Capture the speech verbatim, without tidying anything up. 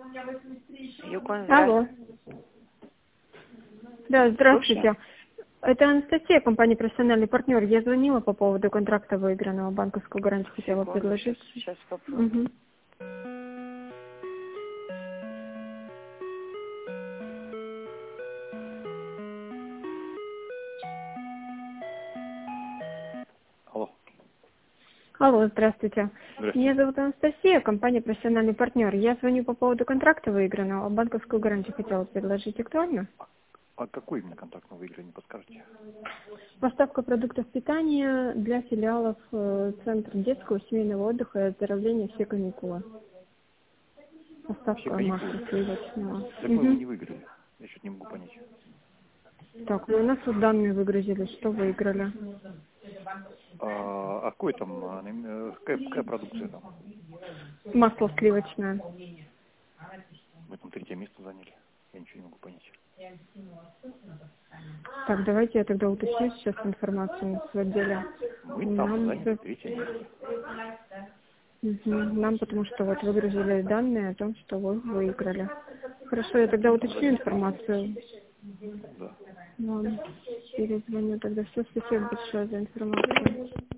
Юкон, Алло. здравствуйте. Да, здравствуйте. Слушаю. Это Анастасия, компания «Профессиональный партнер». Я звонила по поводу контракта выигранного, банковскую гарантию хотела Секунду, сейчас, предложить. сейчас попробую. Угу. Алло. Алло, здравствуйте. Здравствуйте. Меня зовут Анастасия, компания «Профессиональный партнер». Я звоню по поводу контракта выигранного, банковскую гарантию хотела предложить. Актуально? А какой именно контакт вы выиграли, не подскажете? Поставка продуктов питания для филиалов э, Центра детского семейного отдыха и оздоровления «Все каникулы». Все Поставка каникулы? масла сливочного. Так мы его Мгм. не выиграли. Я что-то не могу понять. Так, ну у нас вот данные выгрузили, что выиграли. А, а какой там, а, нем- э, какая, какая продукция там? Масло сливочное. Мы там третье место заняли. Я ничего не могу понять. Так, давайте я тогда уточню сейчас информацию в отделе. Мы там Нам, заняли третье место. Мгм. Нам потому что вот выгрузили данные о том, что вы выиграли. Хорошо, я тогда уточню информацию. Да. Вам перезвоню тогда. Все, спасибо большое за информацию.